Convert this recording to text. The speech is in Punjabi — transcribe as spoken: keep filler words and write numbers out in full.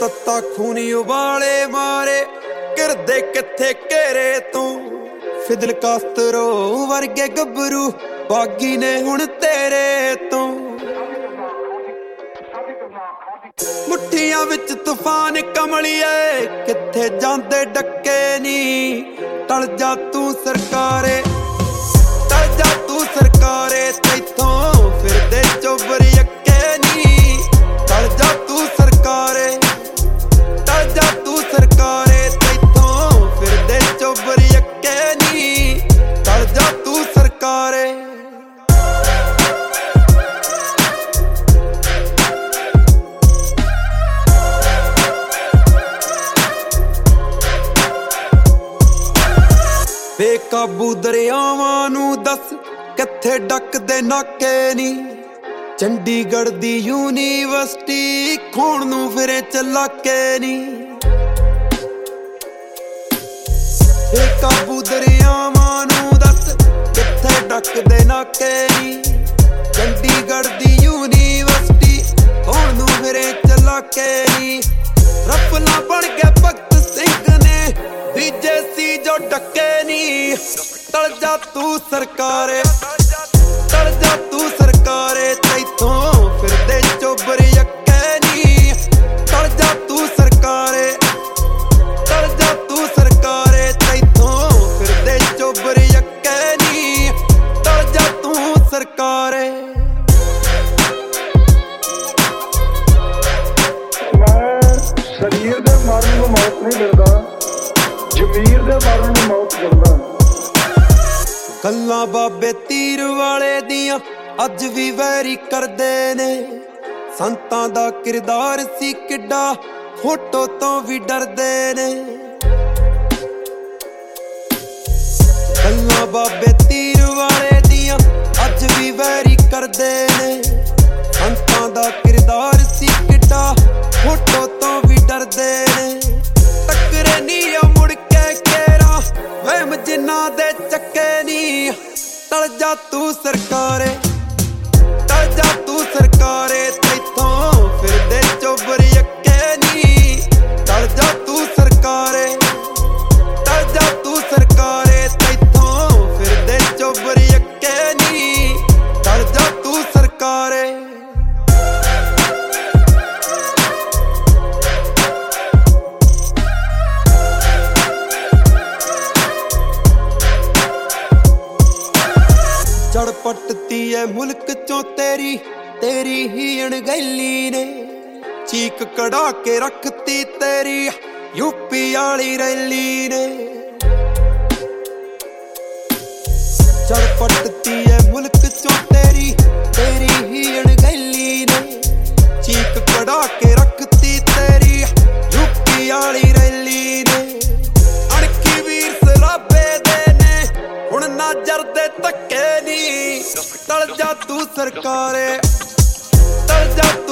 ਤੱਤਾ ਖੂਨੀ ਉਬਾਲੇ ਮਾਰੇ ਗਿਰਦੇ ਕਿੱਥੇ ਘੇਰੇ ਤੂੰ ਫਿਦਲ ਕਾਸਤਰੋ ਵਰਗੇ ਗੱਭਰੂ ਬਾਗੀ ਨੇ ਹੁਣ ਤੇਰੇ ਤੋਂ ਮੁੱਠੀਆਂ ਵਿੱਚ ਤੂਫਾਨ ਕਮਲੀਏ ਕਿੱਥੇ ਜਾਂਦੇ ਡੱਕੇ ਨੀ ਟਲ ਜਾ ਤੂੰ ਸਰਕਾਰੇ ਟਲ ਜਾ ਤੂੰ ਸਰਕਾਰੇ ਤੈਥੋਂ ਫਿਰਦੇ ਚੋਬਰ ਅੱਕੇ ਨੀ ਟਲ ਜਾ ਤੂੰ ਸਰਕਾਰੇ ਟਲ ਜਾ ਤੂੰ ਸਰਕਾਰੇ ਤੈਥੋਂ ਫਿਰਦੇ ਚੋਬਰ ਅੱਕੇ ਨੀ ਟਲ ਜਾ ਤੂੰ ਸਰਕਾਰੇ ਬੇਕਾਬੂ ਦਰਿਆਵਾਂ ਨੂੰ ਦੱਸ ਕਿੱਥੇ ਡੱਕਦੇ ਨਾਕੇ ਨੀ ਚੰਡੀਗੜ੍ਹ ਦੀ ਯੂਨੀਵਰਸਿਟੀ ਖੋਣ ਨੂੰ ਫਿਰੇ ਚਲਾਕੇ ਨੀ ਬੇਕਾਬੂ ਦਰਿਆਵਾਂ ਨੂੰ ਦੱਸ ਕਿੱਥੇ ਡੱਕਦੇ ਨਾਕੇ ਨੀ ਚੰਡੀਗੜ੍ਹ ਦੀ ਯੂਨੀਵਰਸਿਟੀ ਖੋਣ ਨੂੰ ਫਿਰੇ ਚਲਾਕੇ ਨੀ ਰਫਲਾ ਬਣ ਕੇ ਭਗਤ ਸਿੰਘ ਨੇ ਬੀਜੇ ਸੀ ਜੋ ਡੱਕੇ ਨੀ ਟਲ ਜਾ ਤੂੰ ਸਰਕਾਰੇ ਟਲ ਜਾ ਤੂੰ ਸਰਕਾਰੇ ਤੈਥੋਂ ਫਿਰਦੇ ਚੋਬਰ ਅੱਕੇ ਨੀ ਟਲ ਜਾ ਤੂੰ ਸਰਕਾਰੇ ਟਲ ਜਾ ਤੂੰ ਸਰਕਾਰੇ ਤੈਥੋਂ ਫਿਰਦੇ ਚੋਬਰ ਅੱਕੇ ਨੀ ਟਲ ਜਾ ਤੂੰ ਸਰਕਾਰੇ ਮੈਂ ਸਰੀਰ ਦੇ ਮਰਨ ਨੂੰ ਮੌਤ ਨਹੀਂ ਦਿੰਦਾ ਜ਼ਮੀਰ ਦੇ ਮਰਨ ਨੂੰ ਮੌਤ ਦਿੰਦਾ ਗੱਲਾਂ ਬਾਬੇ ਤੀਰ ਵਾਲੇ ਦੀਆਂ ਅੱਜ ਵੀ ਵੈਰੀ ਕਰਦੇ ਨੇ ਸੰਤਾਂ ਦਾ ਕਿਰਦਾਰ ਸੀ ਕਿੱਡਾ ਫੋਟੋ ਤੋਂ ਵੀ ਡਰਦੇ ਨੇ ਗੱਲਾਂ ਬਾਬੇ ਤੀਰ ਵਾਲੇ ਦੀਆਂ ਅੱਜ ਵੀ ਵੈਰੀ ਕਰਦੇ ਨੇ ਸੰਤਾਂ ਦਾ ਕਿਰਦਾਰ ਸੀ ਕਿੱਡਾ ਫੋਟੋ ਤੋਂ ਵੀ ਡਰਦੇ ਨੇ ਟੱਕਰੇ ਨੀ ਆ ਮੁੜ ਕੇ ਕੇਰਾ ਵਹਿਮ ਜਿਨ੍ਹਾਂ ਦੇ ਚੱਕੇ ਨੀ ਟਲ ਜਾ ਤੂੰ ਸਰਕਾਰੇ ਟਲ ਜਾ ਤੂੰ ਸਰਕਾਰੇ ਤੈਥੋਂ ਫਿਰਦੇ ਚੋਬਰ ਅੱਕੇ ਨੀ ਟਲ ਜਾ ਤੂੰ ਸਰਕਾਰੇ ਟਲ ਜਾ ਤੂੰ ਸਰਕਾਰੇ ਤੈਥੋਂ ਫਿਰਦੇ ਚੋਬਰ ਅੱਕੇ ਨੀ ਟਲ ਜਾ ਤੂੰ ਸਰਕਾਰੇ ਜੜ ਪੱਟਤੀ ਐ ਮੁਲਕ ਚੋਂ ਤੇਰੀ ਤੇਰੀ ਹੀ ਅਣਗਹਿਲੀ ਨੇ ਚੀਕ ਕਢਾ ਕੇ ਰੱਖਤੀ ਤੇਰੀ ਯੂਪੀ ਵਾਲੀ ਰੈਲੀ ਨੇ ਜੜ ਪੱਟਤੀ ਐ ਮੁਲਕ ਚੋਂ ਤੇਰੀ ਤੇਰੀ ਹੀ ਅਣਗਹਿਲੀ ਨੇ ਚੀਕ ਕਢਾ ਕੇ ਰੱਖਤੀ ਤੇਰੀ ਯੂਪੀ ਵਾਲੀ ਰੈਲੀ ਨੇ ਅਣਖੀ ਵੀਰ ਸਰਾਬੇ ਦੇ ਨੇ ਹੁਣ ਨਾਜ਼ਰ ਦੇ ਧੱਕੇ ਨੀ ਟਲ ਜਾ ਤੂੰ ਸਰਕਾਰੇ ਟਲ ਜਾ